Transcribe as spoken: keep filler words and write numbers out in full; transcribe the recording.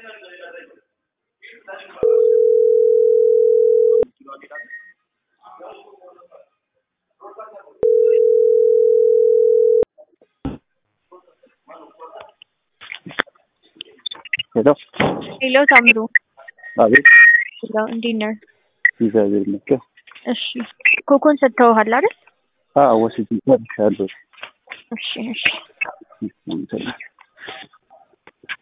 Hello. Hello Tamru. አቤት። Hello እንዴት ነህ? እግዚአብሔር ይመስገን። እሺ ኮኮን ሰጥተውሃል አይደል? አዎ ወስጄ ጨርሻለሁ። እሺ እሺ